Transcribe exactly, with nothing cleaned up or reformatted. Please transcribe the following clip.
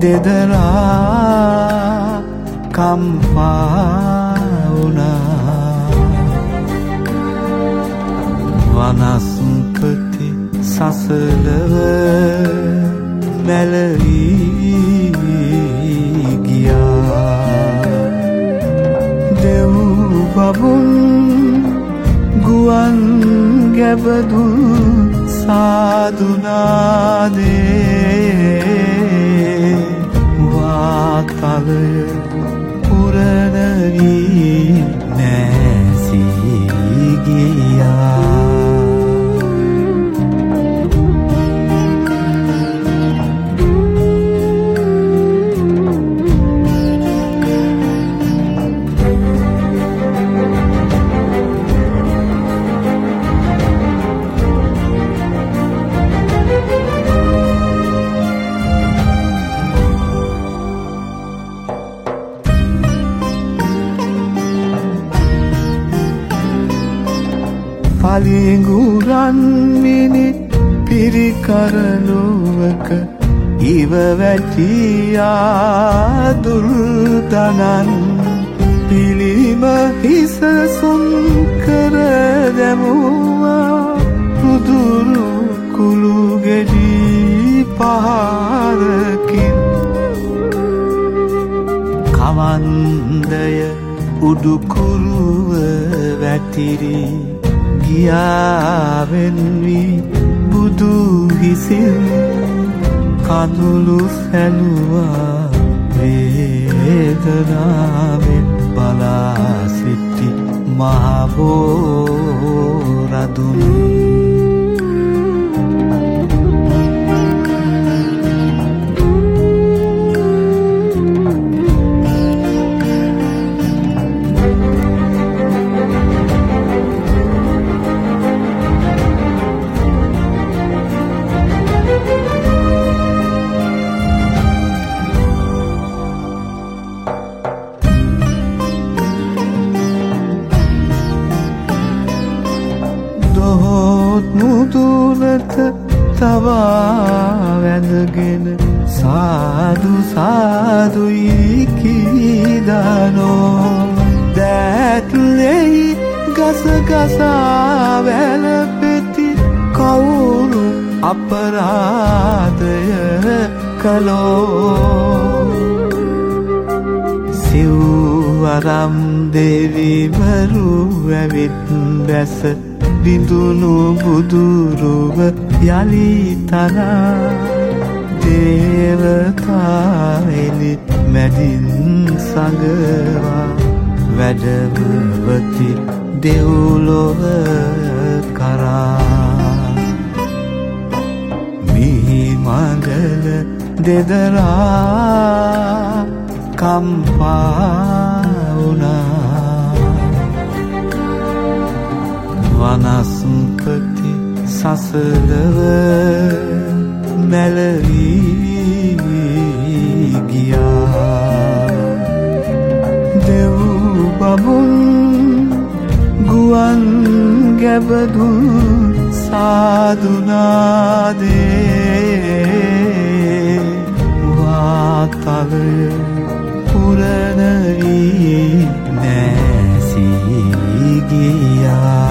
දෙදරා කම්පා වුණා. වනස්පති සසලව මැලවී ගියා. දෙව් බබුන් ගුවන් ගැබදුන් සාදුනාදේ වාතලය පුරන වී නැසී ගියා. පලිඟුරන් මිනි පිරිකරනුවක ඉව වැටියා දුර්දනන් පිළිම හිසසුන් කර දැමුවා රුදුරු කුළු ගෙඩි පහරකින්. කවන්දය උඩුකුරුව වැටිරි ගියාවෙන්වි බුදු හිසින් කඳුළු සැලුවා වේදනාවෙන් බලා සිටි මහබෝරදුන්. මුදුනට තවා වැඳගෙන සාදු සාදුයි කීදානෝ. දැත්ලෙහි ගස ගසා වැළපෙති කවුරු අපරාධය කළෝ. සිව්වරම් දෙවිවරු ඇවිත් බැස බිඳුණු බුදුරුව යලි තරා. දේවතා එලි මැදින් සඟවා වැඩවති දෙව්ලොව කරා. මිහි මඟල දෙදරා කම්පා වුණා. වනස්පති සසලව මැලවී ගියා. දෙව් බබුන් ගුවන් ගැබදුන් සාදුනාදේ වාතලය පුරන වී නැසී ගියා.